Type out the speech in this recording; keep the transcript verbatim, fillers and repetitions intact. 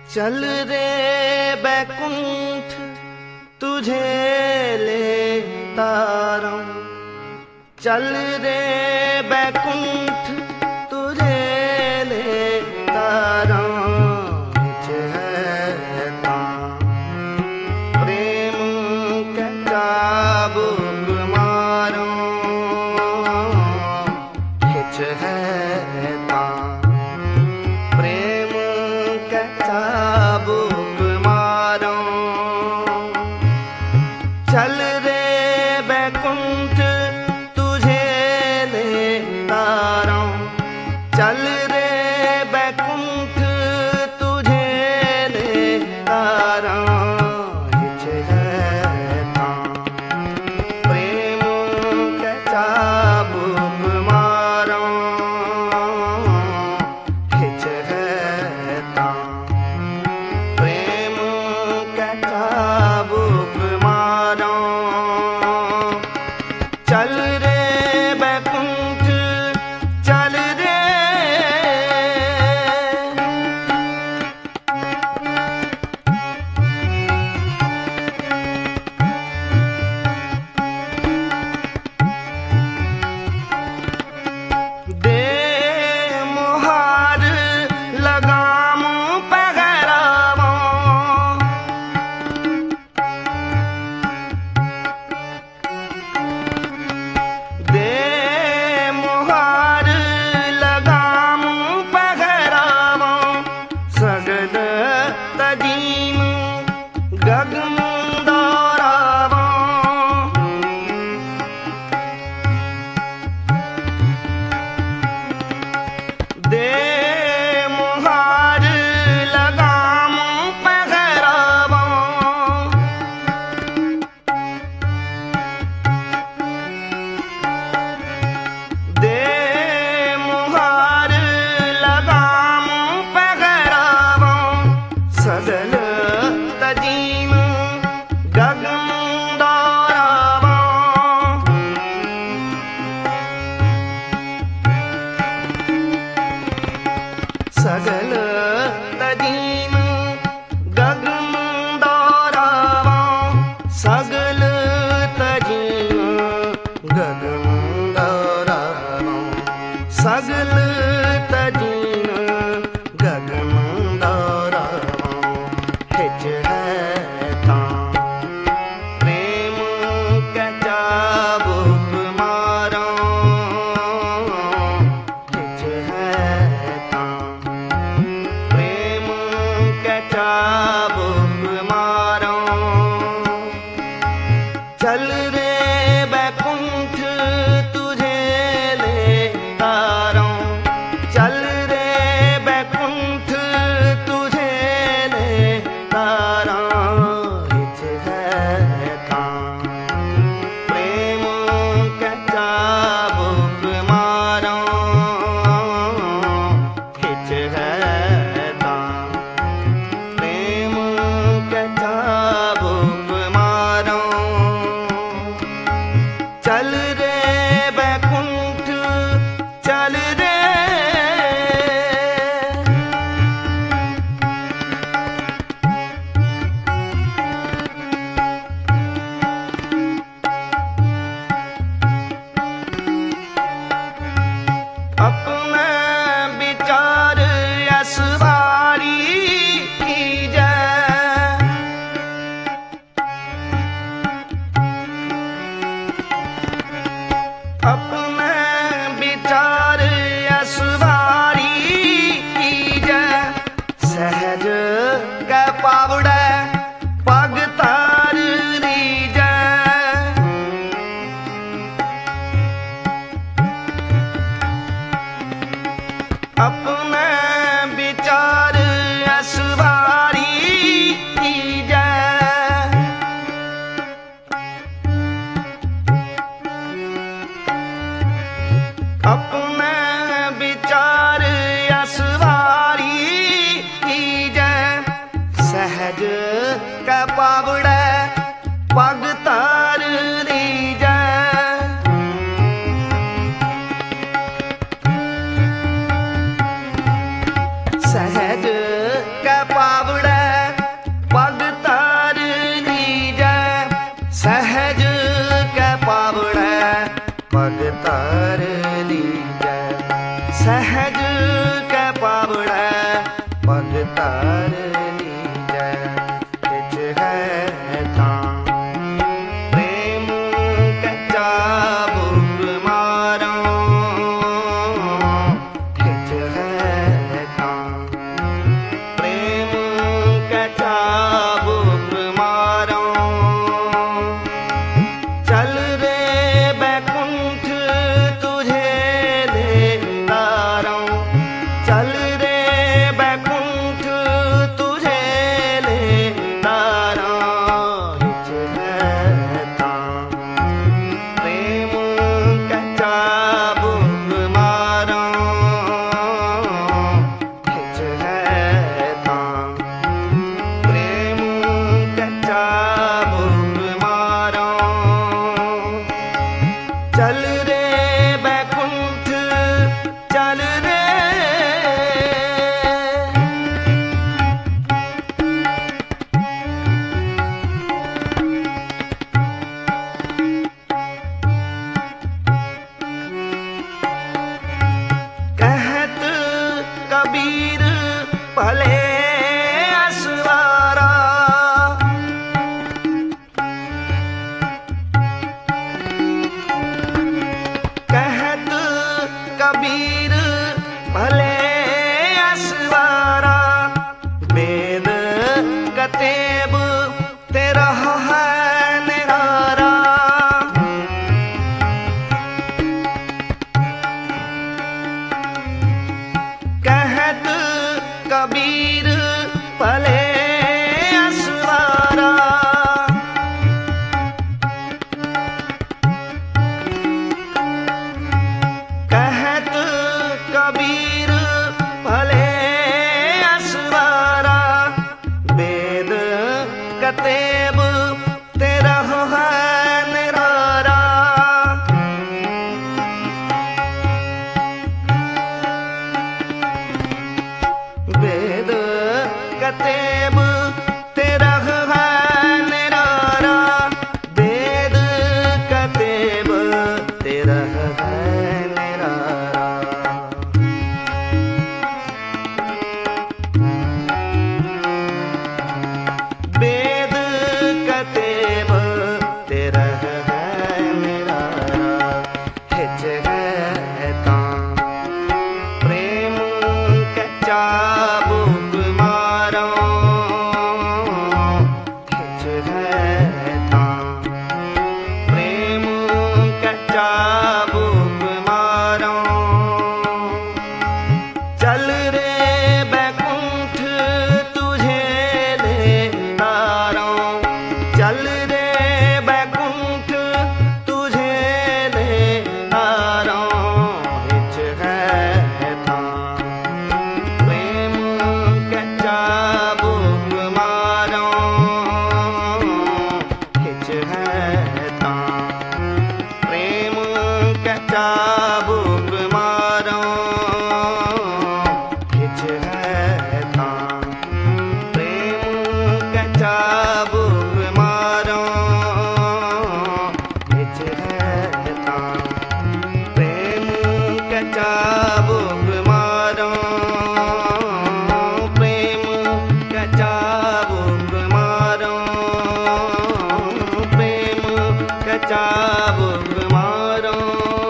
चल रे बैकुंठ तुझे ले तारा, चल रे बैकुंठ तुझे ले तारा। हिच है तां प्रेम के चाबुक मारो, हिच है तां प्रेम के चाबुक मारो। चल रे बैकुंठ तुझे ले तारा, चल रे बैकुंठ तुझे ले तारा। हिच है तां प्रेम के चाबुक मारो, हिच है तां प्रेम के चाबुक मारो। चल रे बैकुंठ चल रे, दे मुहार लगाम पहरावा, दे मुहार लगाम पहरावा। सगल तजीम गगन दौरावा, दे मुहार लगाम पहरावा। दे मुहार लगाम पहरावा। सगल तजीम गगन दौरावा। सगल तजीम गगन दौरावा। सगल तजीम गगन दौरावा। सगल तजीम गगन दौरावा। हिच है तां प्रेम के चाबुक मारो, हिच है तां प्रेम के चाबुक मारो। चल रे बैकुंठ तुझे ले तारा, चल रे बैकुंठ तुझे ले तारा। हिच है तां प्रेम के चाबुक मारो, हिच है तां प्रेम के चाबुक मारो। चल रे बैकुंठ चल रे, अपने विचार असवारी कीजै। अपने विचार असवारी कीजै। सहज कै पावड़ै पग तार रीजै। अपने विचार असवारी कीजै। अपने विचार असवारी कीजै। सहज कै पावड़ै पग तार रीजै। सहज कै पावड़ कबीर भले असवारा। कहत कबीर भले असवारा, वेद कतेब तेरा है निरारा। कहत कबीर भले असवारा, कहत कबीर भले असवारा, वेद कतेब तेरा है निरारा। वेद कतेब तेरा है निरारा, वेद कतेब तेरा है निरारा। वेद कतेब तेरा है निरारा, हिच है तां प्रेम के चाबुक मारो। हिच है तां प्रेम के चाबुक मारो। चल रे बैकुंठ तुझे ले तारो, चल रे बैकुंठ तुझे ले तारो। हिच है तां प्रेम के चाबुक मारो। हिच है तां प्रेम के चाबुक मारो। हिच है तां प्रेम के चाबुक मारो। हिच है तां प्रेम के चाबुक मारो। प्रेम के चाबुक मारो, प्रेम के चाबुक मारो।